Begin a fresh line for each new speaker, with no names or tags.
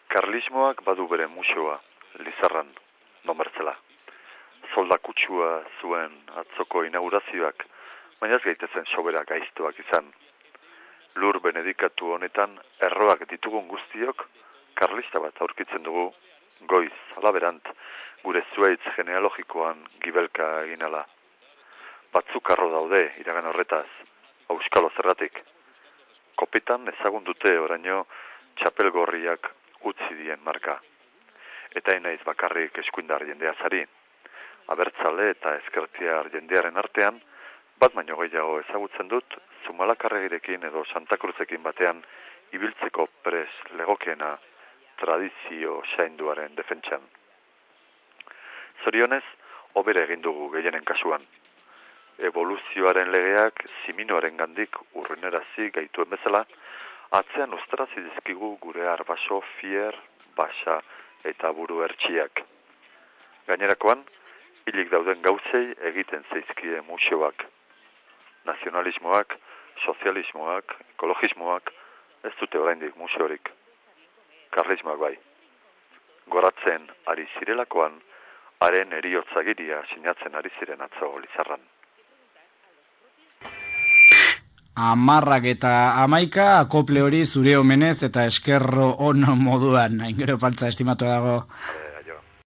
Karlismoak badu bere museoa, Lizarran, nomertzela. Zoldakutsua zuen atzoko inaugurazioak, baina ez gaitezen sobera gaiztuak izan. Lur benedikatu honetan erroak ditugun guztiok, karlista bat aurkitzen dugu, goiz, alaberant, gure zuaitz genealogikoan gibelka eginala. Batzuk arro daude, iragan horretaz, auskalo zergatik. Kopitan ezagun dute oraino txapelgorriak utzi dien marka. Eta naiz bakarrik eskuindar jendeazari. Abertzale eta ezkertiar jendearen artean, bat baino gehiago ezagutzen dut, Zumalakarregirekin edo Santa Cruzekin batean ibiltzeko pres legokeena tradizio sainduaren defentsan. Zorionez, hobere egin dugu gehienen kasuan. Evoluzioaren legeak ziminoaren gandik urrenerazi gaituen bezala, atzean ustarazi dizkigu gure arbaso, fier, basa eta buru hertsiak. Gainerakoan, hilik dauden gauzei egiten zeizkie museoak. Nazionalismoak, sozialismoak, ekologismoak, ez dute oraindik museorik. Karlismoak bai. Goratzen ari zirelakoan, haren eriotzagiria sinatzen ari ziren atzo Lizarran.
10:11 akople hori zure omenez eta eskerro on moduan, ingero paltza estimatu dago.